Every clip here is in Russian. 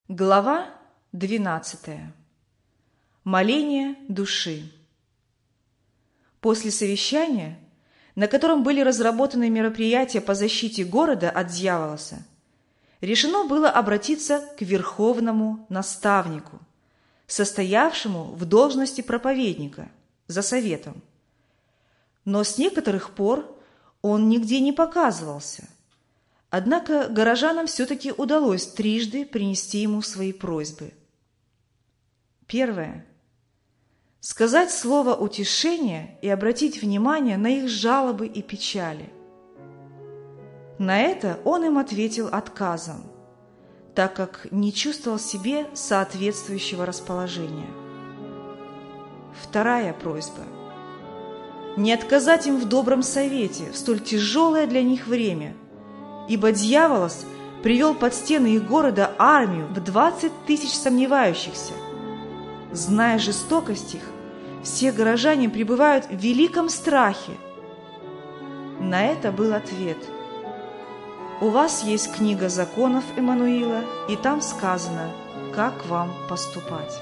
Глава 12. Моление души. После совещания, на котором были разработаны мероприятия по защите города от дьяволоса, решено было обратиться к верховному наставнику, состоявшему в должности проповедника, за советом. Но с некоторых пор он нигде не показывался. Однако горожанам все-таки удалось трижды принести ему свои просьбы. Первое. Сказать слово утешения и обратить внимание на их жалобы и печали. На это он им ответил отказом, так как не чувствовал в себе соответствующего расположения. Вторая просьба. Не отказать им в добром совете в столь тяжелое для них время, ибо дьяволос привел под стены их города армию в 20 тысяч сомневающихся. Зная жестокость их, все горожане пребывают в великом страхе. На это был ответ. У вас есть книга законов Эммануила, и там сказано, как вам поступать.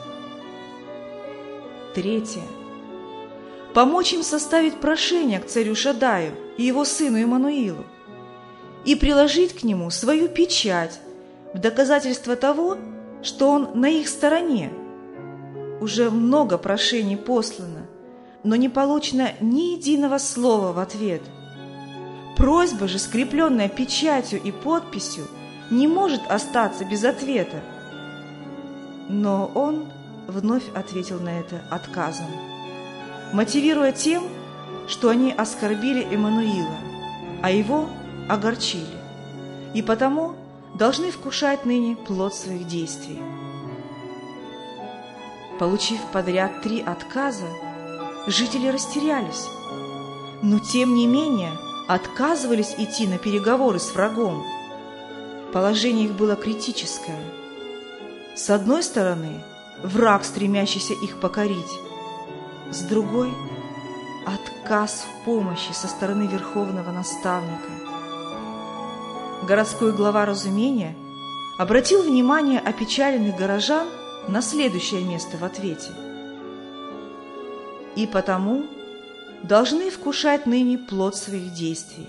Третье. Помочь им составить прошение к царю Шаддаю и его сыну Эммануилу, и приложить к нему свою печать в доказательство того, что он на их стороне. Уже много прошений послано, но не получено ни единого слова в ответ. Просьба же, скрепленная печатью и подписью, не может остаться без ответа. Но он вновь ответил на это отказом, мотивируя тем, что они оскорбили Эммануила, а его огорчили, и потому должны вкушать ныне плод своих действий. Получив подряд 3 отказа, жители растерялись, но тем не менее отказывались идти на переговоры с врагом. Положение их было критическое. С одной стороны, враг, стремящийся их покорить, с другой – отказ в помощи со стороны верховного наставника. Городской глава разумения обратил внимание опечаленных горожан на следующее место в ответе. И потому должны вкушать ныне плод своих действий.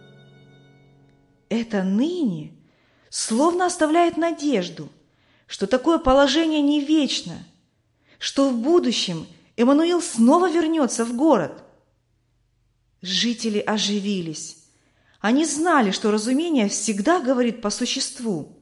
Это ныне словно оставляет надежду, что такое положение не вечно, что в будущем Эммануил снова вернется в город. Жители оживились. Они знали, что разумение всегда говорит по существу.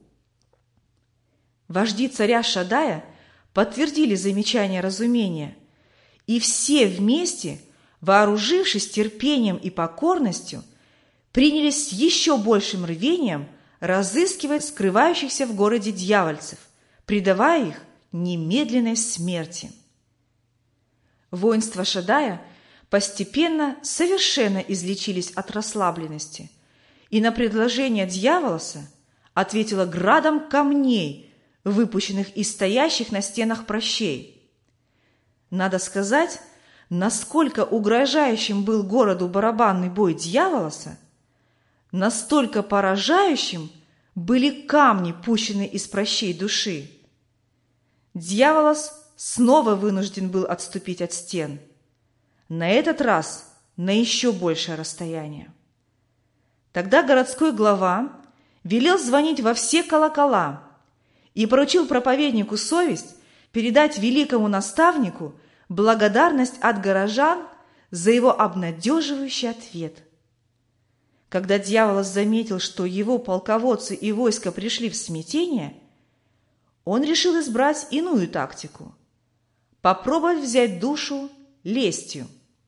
Вожди царя Шаддая подтвердили замечания разумения, и все вместе, вооружившись терпением и покорностью, принялись с еще большим рвением разыскивать скрывающихся в городе дьявольцев, предавая их немедленной смерти. Воинства Шаддая постепенно совершенно излечились от расслабленности, и на предложение дьяволоса ответило градом камней, выпущенных из стоящих на стенах пращей. Надо сказать, насколько угрожающим был городу барабанный бой дьяволоса, настолько поражающим были камни, пущенные из пращей души. Дьяволос снова вынужден был отступить от стен, на этот раз на еще большее расстояние. Тогда городской глава велел звонить во все колокола и поручил проповеднику совесть передать великому наставнику благодарность от горожан за его обнадеживающий ответ. Когда дьяволос заметил, что его полководцы и войско пришли в смятение, он решил избрать иную тактику – попробовать взять душу лестью.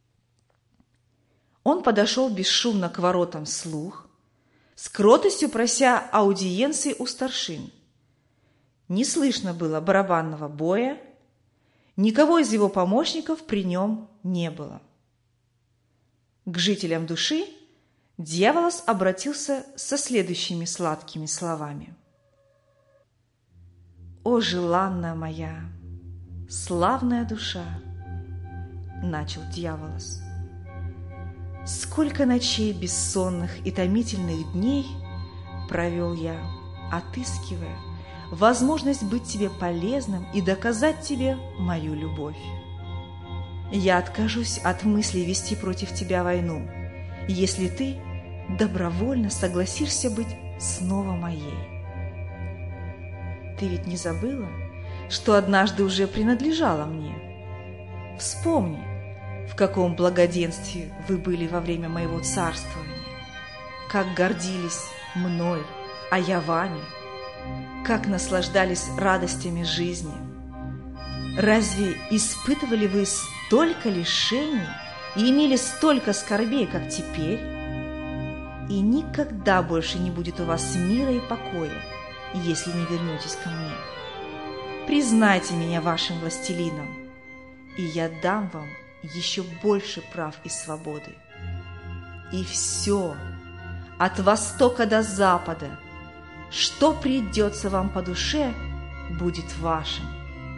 Он подошел бесшумно к воротам вслух, с кротостью прося аудиенции у старшин. Не слышно было барабанного боя, никого из его помощников при нем не было. К жителям души дьяволос обратился со следующими сладкими словами. «О, желанная моя, славная душа!» – начал дьяволос. «Сколько ночей бессонных и томительных дней провел я, отыскивая, возможность быть тебе полезным и доказать тебе мою любовь. Я откажусь от мысли вести против тебя войну, если ты добровольно согласишься быть снова моей. Ты ведь не забыла, что однажды уже принадлежала мне? Вспомни, в каком благоденствии вы были во время моего царствования, как гордились мной, а я вами, как наслаждались радостями жизни. Разве испытывали вы столько лишений и имели столько скорбей, как теперь? И никогда больше не будет у вас мира и покоя, если не вернетесь ко мне. Признайте меня вашим властелином, и я дам вам еще больше прав и свободы. И все, от востока до запада, что придется вам по душе, будет вашим.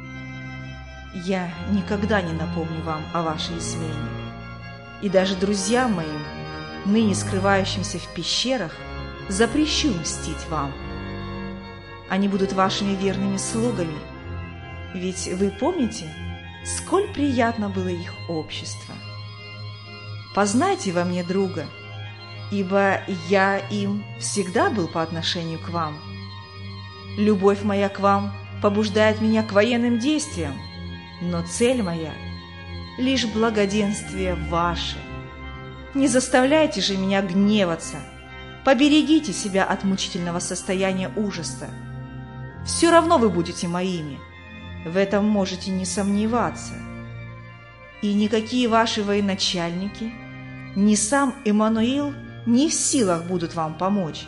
Я никогда не напомню вам о вашей измене, и даже друзьям моим, ныне скрывающимся в пещерах, запрещу мстить вам. Они будут вашими верными слугами, ведь вы помните, сколь приятно было их общество. Познайте во мне друга, ибо я им всегда был по отношению к вам. Любовь моя к вам побуждает меня к военным действиям, но цель моя — лишь благоденствие ваше. Не заставляйте же меня гневаться, поберегите себя от мучительного состояния ужаса. Все равно вы будете моими, в этом можете не сомневаться. И никакие ваши военачальники, ни сам Эммануил не в силах будут вам помочь.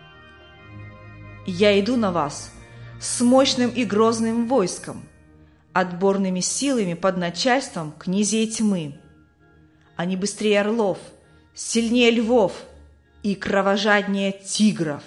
Я иду на вас с мощным и грозным войском, отборными силами под начальством князей тьмы. Они быстрее орлов, сильнее львов и кровожаднее тигров.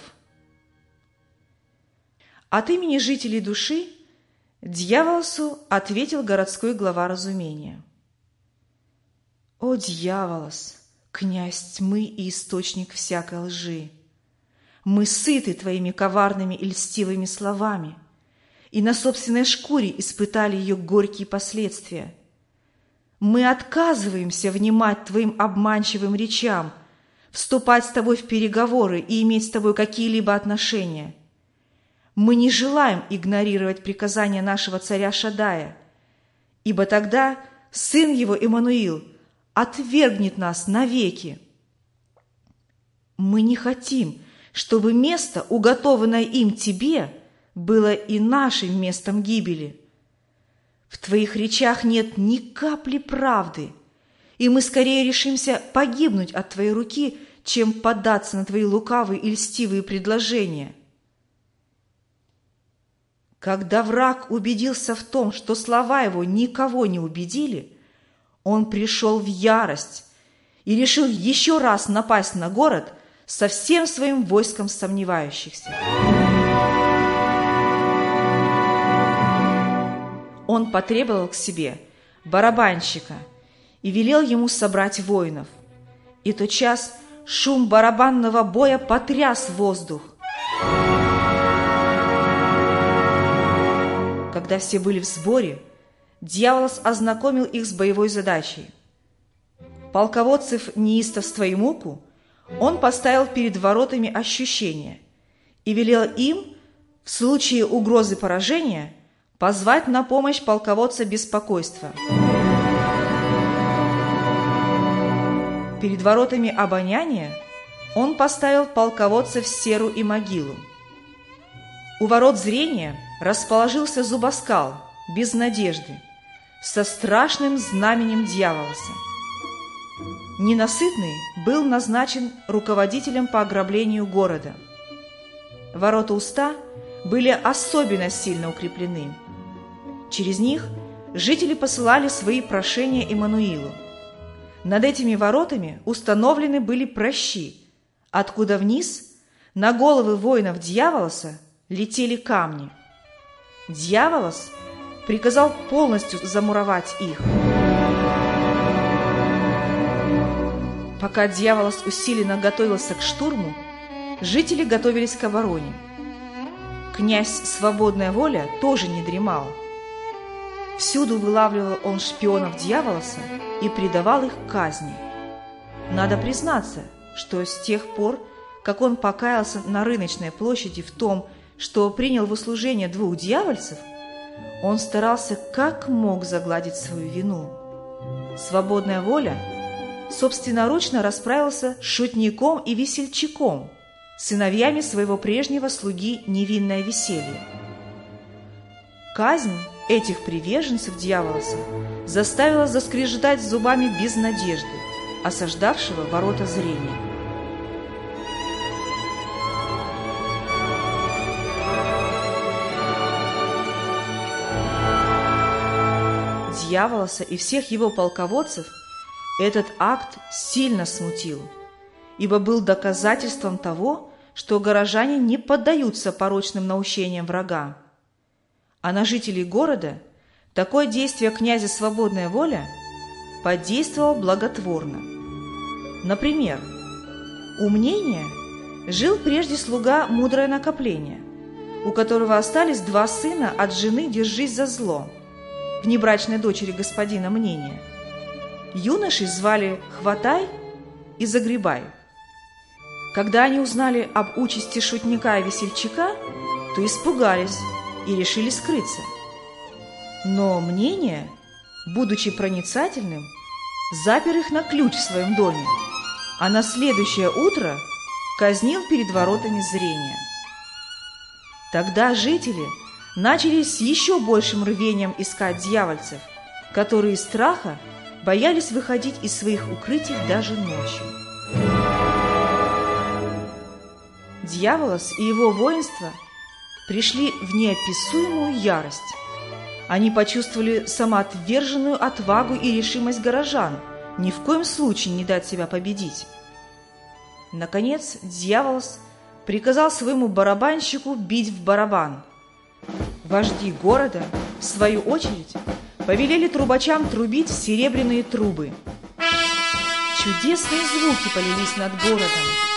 От имени жителей души Дьяволосу ответил городской глава разумения. «О, Дьяволос, князь тьмы и источник всякой лжи! Мы сыты твоими коварными и льстивыми словами, и на собственной шкуре испытали ее горькие последствия. Мы отказываемся внимать твоим обманчивым речам, вступать с тобой в переговоры и иметь с тобой какие-либо отношения. Мы не желаем игнорировать приказания нашего царя Шаддая, ибо тогда сын его Эммануил отвергнет нас навеки. Мы не хотим, чтобы место, уготованное им тебе, было и нашим местом гибели. В твоих речах нет ни капли правды, и мы скорее решимся погибнуть от твоей руки, чем поддаться на твои лукавые и льстивые предложения. Когда враг убедился в том, что слова его никого не убедили, он пришел в ярость и решил еще раз напасть на город со всем своим войском сомневающихся. Он потребовал к себе барабанщика и велел ему собрать воинов. И тотчас шум барабанного боя потряс воздух. Когда все были в сборе, Дьяволос ознакомил их с боевой задачей. Полководцев неистовства и муку он поставил перед воротами ощущения и велел им в случае угрозы поражения позвать на помощь полководца беспокойства. Перед воротами обоняния он поставил полководцев серу и могилу. У ворот зрения расположился зубоскал, без надежды, со страшным знаменем Дьяволоса. Ненасытный был назначен руководителем по ограблению города. Ворота уста были особенно сильно укреплены. Через них жители посылали свои прошения Эммануилу. Над этими воротами установлены были пращи, откуда вниз на головы воинов Дьяволоса летели камни. Дьяволос приказал полностью замуровать их. Пока Дьяволос усиленно готовился к штурму, жители готовились к обороне. Князь Свободная Воля тоже не дремал. Всюду вылавливал он шпионов Дьяволоса и предавал их казни. Надо признаться, что с тех пор, как он покаялся на Рыночной площади в том, что принял в услужение 2 дьявольцев, он старался как мог загладить свою вину. Свободная Воля собственноручно расправился с шутником и весельчаком, сыновьями своего прежнего слуги Невинное Веселье. Казнь этих приверженцев Дьяволоса заставила заскрежетать зубами безнадежды, осаждавшего ворота зрения. Дьяволоса и всех его полководцев этот акт сильно смутил, ибо был доказательством того, что горожане не поддаются порочным наущениям врага. А на жителей города такое действие князя Свободная Воля подействовало благотворно. Например, у Мнения жил прежде слуга Мудрое Накопление, у которого остались 2 сына от жены Держись за зло, внебрачной дочери господина Мнения. Юношей звали Хватай и Загребай. Когда они узнали об участи шутника и весельчака, то испугались и решили скрыться. Но Мнение, будучи проницательным, запер их на ключ в своем доме, а на следующее утро казнил перед воротами зрения. Тогда жители начали с еще большим рвением искать дьявольцев, которые из страха боялись выходить из своих укрытий даже ночью. Дьяволос и его воинство пришли в неописуемую ярость. Они почувствовали самоотверженную отвагу и решимость горожан ни в коем случае не дать себя победить. Наконец, Дьяволос приказал своему барабанщику бить в барабан. Вожди города, в свою очередь, повелели трубачам трубить в серебряные трубы. Чудесные звуки полились над городом.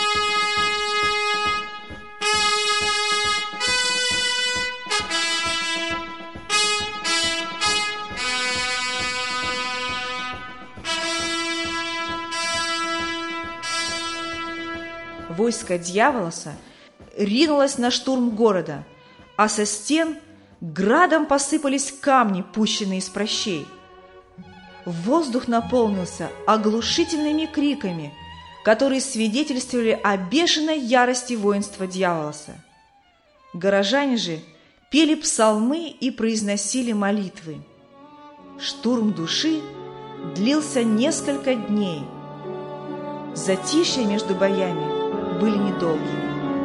Войско Дьяволоса ринулось на штурм города, а со стен градом посыпались камни, пущенные из прощей. Воздух наполнился оглушительными криками, которые свидетельствовали о бешеной ярости воинства Дьяволоса. Горожане же пели псалмы и произносили молитвы. Штурм души длился несколько дней. Затишье между боями были недолгими.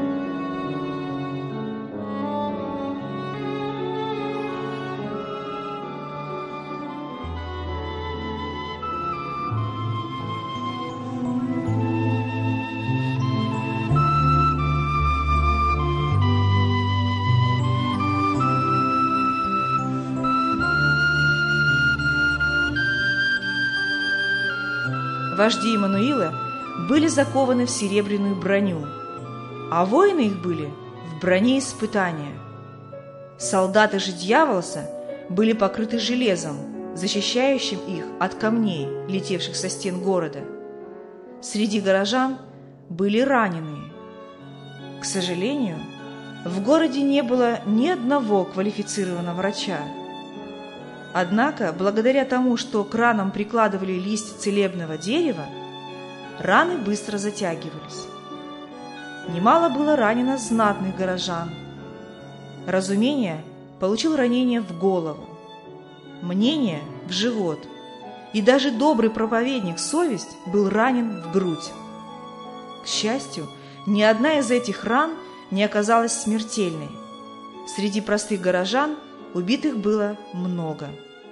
Вожди Иммануила были закованы в серебряную броню, а воины их были в броне испытания. Солдаты же Дьяволоса были покрыты железом, защищающим их от камней, летевших со стен города. Среди горожан были раненые. К сожалению, в городе не было ни одного квалифицированного врача. Однако, благодаря тому, что к ранам прикладывали листья целебного дерева, раны быстро затягивались. Немало было ранено знатных горожан. Разумение получил ранение в голову, Мнение – в живот, и даже добрый проповедник Совесть был ранен в грудь. К счастью, ни одна из этих ран не оказалась смертельной. Среди простых горожан убитых было много.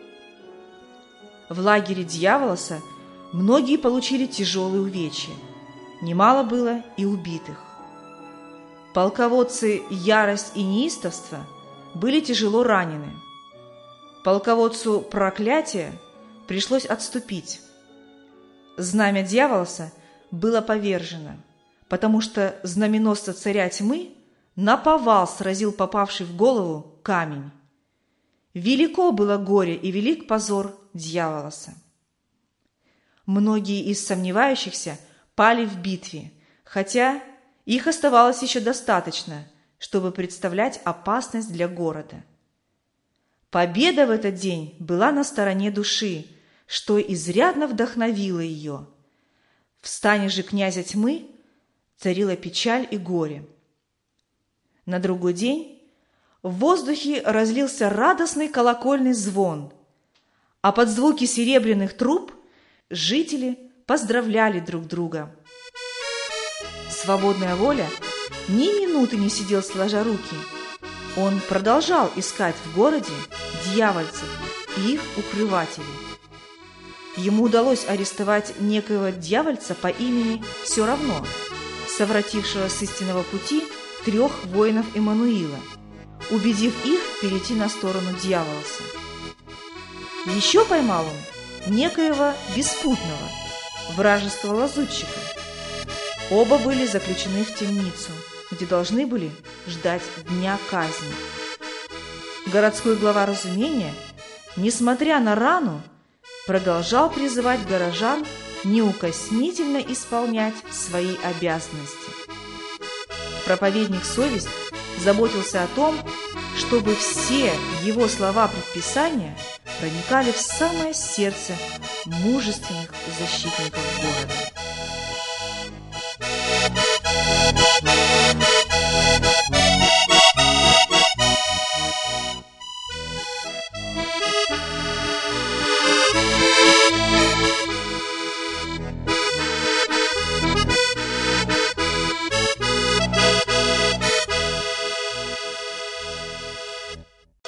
В лагере Дьяволоса многие получили тяжелые увечья. Немало было и убитых. Полководцы Ярость и Неистовство были тяжело ранены. Полководцу Проклятие пришлось отступить. Знамя Дьяволоса было повержено, потому что знаменосца царя тьмы, наповал сразил попавший в голову камень. Велико было горе и велик позор Дьяволоса. Многие из сомневающихся пали в битве, хотя их оставалось еще достаточно, чтобы представлять опасность для города. Победа в этот день была на стороне души, что изрядно вдохновило ее. В стане же князя тьмы царила печаль и горе. На другой день в воздухе разлился радостный колокольный звон, а под звуки серебряных труб жители поздравляли друг друга. Свободная воля ни минуты не сидел сложа руки. Он продолжал искать в городе дьявольцев и их укрывателей. Ему удалось арестовать некоего дьявольца по имени Все равно, совратившего с истинного пути 3 воинов Эммануила, убедив их перейти на сторону Дьяволоса. Еще поймал он некоего Беспутного, вражеского лазутчика. Оба были заключены в темницу, где должны были ждать дня казни. Городской глава Разумения, несмотря на рану, продолжал призывать горожан неукоснительно исполнять свои обязанности. Проповедник Совесть заботился о том, чтобы все его слова-предписания проникали в самое сердце мужественных защитников города.